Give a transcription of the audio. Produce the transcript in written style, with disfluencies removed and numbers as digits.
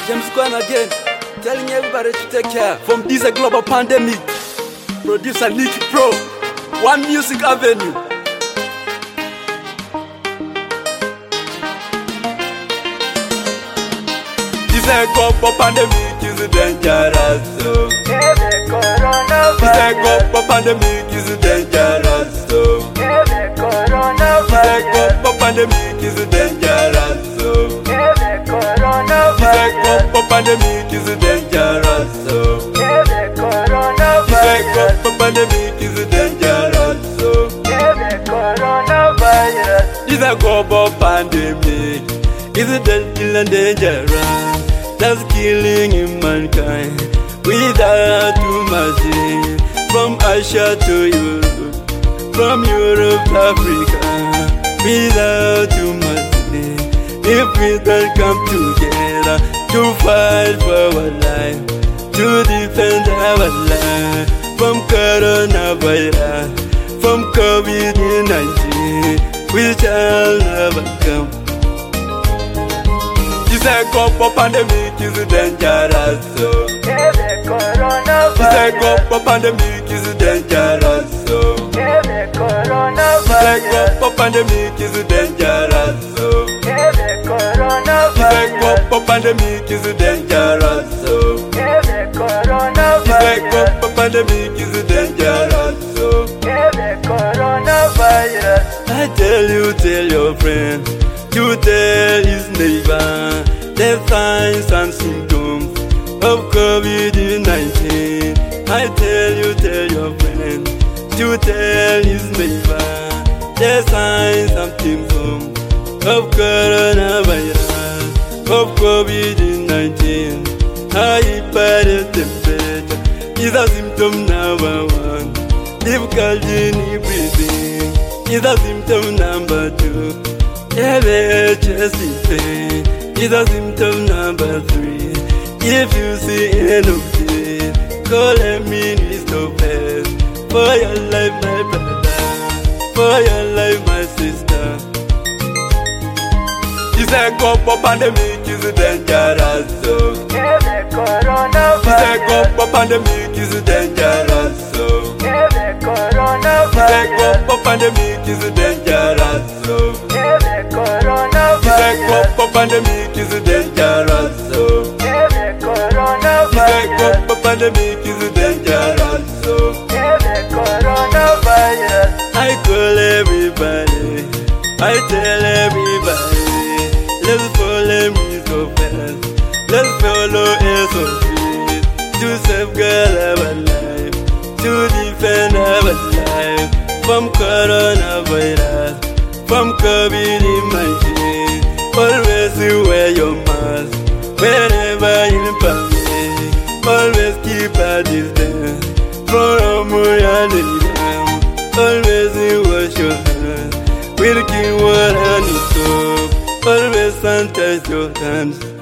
James Kwan again, telling everybody to take care from this global pandemic. Producer Nicky Pro, One Music Avenue. This global pandemic is dangerous. This global pandemic is dangerous. This global pandemic is dangerous. This pandemic is dangerous. This pandemic is dangerous. This global pandemic is deadly and dangerous. That's killing mankind without mercy. From Asia to Europe, from Europe to Africa, without mercy. If we don't come together to fight for our life, to defend our life from coronavirus, from COVID-19, we shall never come. This global pandemic is dangerous. This global pandemic is dangerous. This global pandemic is dangerous. This global pandemic is dangerous. This global pandemic is dangerous. I tell your friend to tell his neighbor the signs and symptoms of COVID-19. I tell your friend to tell his neighbor the signs and symptoms of coronavirus, of COVID-19. High blood temperature is a symptom number one. Difficulty in breathing is a symptom number two. Heavy chest pain is a symptom number three. If you see anything, call a minister first. For your life, my brother. For your life, my sister. This global pandemic is dangerous. This global pandemic is dangerous. This global pandemic is dangerous. This global pandemic is dangerous. This global pandemic is dangerous. I call everybody, I tell everybody, let's follow me so fast. Let's follow SOPs to safeguard our life, to defend our life from coronavirus, from COVID-19. Always wear your mask whenever in public. Always keep a distance from your neighbor. Always wash your hands with clean water and soap. Always sanitize your hands.